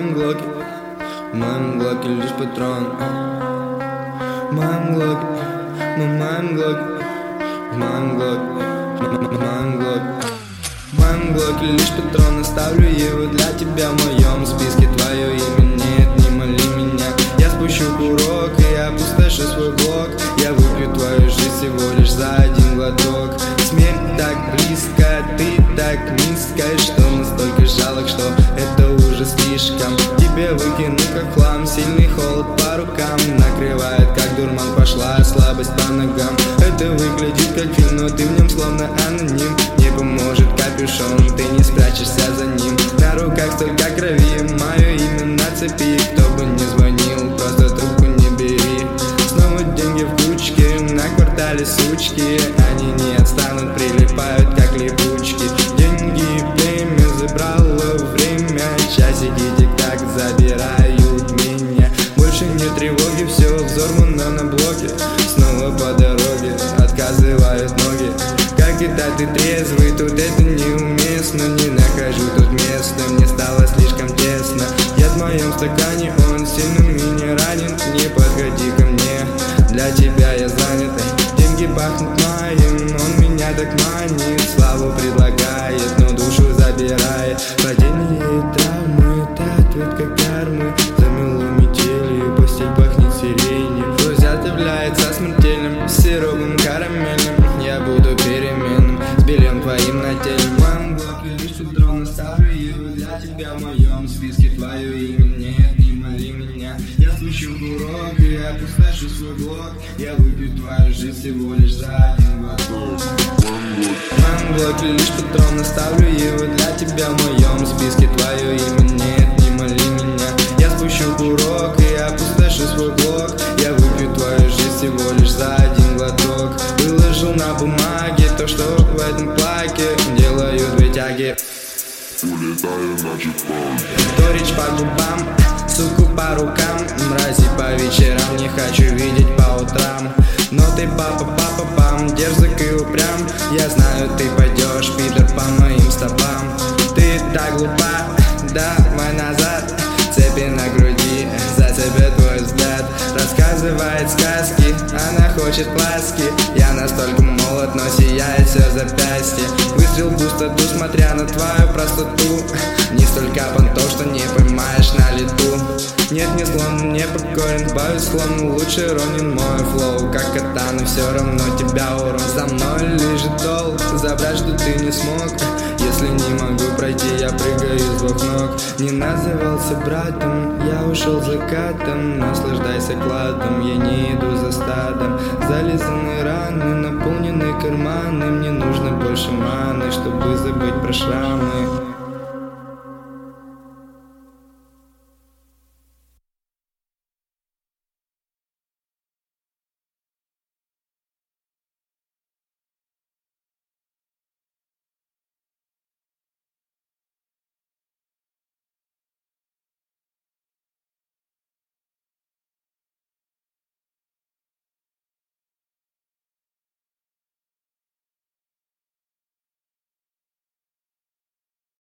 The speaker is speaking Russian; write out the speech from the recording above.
В моем глоке лишь патрон. В моем глоке, в моем глоке, в моем глоке, в моем глоке. В моем глоке лишь патрон, оставлю его для тебя. В моем списке твое имя нет, не моли меня. Я спущу курок и опустошу свой блок. Я выпью твою жизнь всего лишь за один глоток. Смерть так близко, ты так низко, что настолько жалок, что это уже слишком. Тебе выкину как хлам, сильный холод по рукам накрывает, как дурман, пошла слабость по ногам. Это выглядит как фильм, но ты в нем словно аноним. Не поможет капюшон, ты не спрячешься за ним. На руках столько крови, мое имя на цепи. Кто бы не звонил, просто трубку не бери. Снова деньги в кучке, на квартале сучки. Они не отстанут, прилипают как липучки. Деньги и племя забрало время. Часики тик-так забирают меня. Больше нет тревоги, все, взорвано на блоке. Снова по дороге, отказывают ноги. Как и так ты трезвый, тут это неуместно. Не нахожу тут места, мне стало слишком тесно. Я в моем стакане, он сильно меня ранен. Не подходи ко мне, для тебя я занят. Деньги пахнут маем, он меня так манит. Славу предлагает, но душу забирает. Падение и травмы, это ответка кармы. Замело метелью, постель пахнет сиренью. Друзья является смертельным, с сиропом карамельным. Я буду переменным, с бельем твоим на теле. В моем блоке лишь патрон, оставлю его для тебя. В моем списке твое имя нет, не моли меня. Я спущу курок и опустошу свой блок. Я выпью твою жизнь всего лишь за один глоток. В моем блоке лишь патрон, оставлю его для тебя. В моем списке твое имя нет, не моли меня. Я спущу курок и опустошу свой блок. Я выпью твою жизнь всего лишь за один глоток. Выложил на бумаге то, что в этом плаке. Делаю две тяги, улетаю на джетпак. вторич по губам, суку по рукам. Мрази по вечерам, не хочу видеть по утрам. Но ты папа-папа-пам, дерзок и упрям. Я знаю, ты пойдешь, пидор, по моим стопам. Ты так глупа, давай назад. Цепи на груди, за тебя твой взгляд. Рассказывает сказки, она хочет ласки. Я настолько молод, но сияет все запястье. Выстрел в пустоту, смотря на твою простоту. Не столько понтов, что не поймаешь на лету. Нет, не слон, не покорен, баюсь склон. Лучше ронен мой флоу, как катана. Все равно тебя урон, за мной лежит долг. Забрать, что ты не смог. Если не могу пройти, я прыгаю с двух ног. Не назывался братом, я ушел закатом. Наслаждайся кладом, я не иду за стадом. Зализаны раны, наполнены карманы. Мне нужно больше маны, чтобы забыть про шрамы.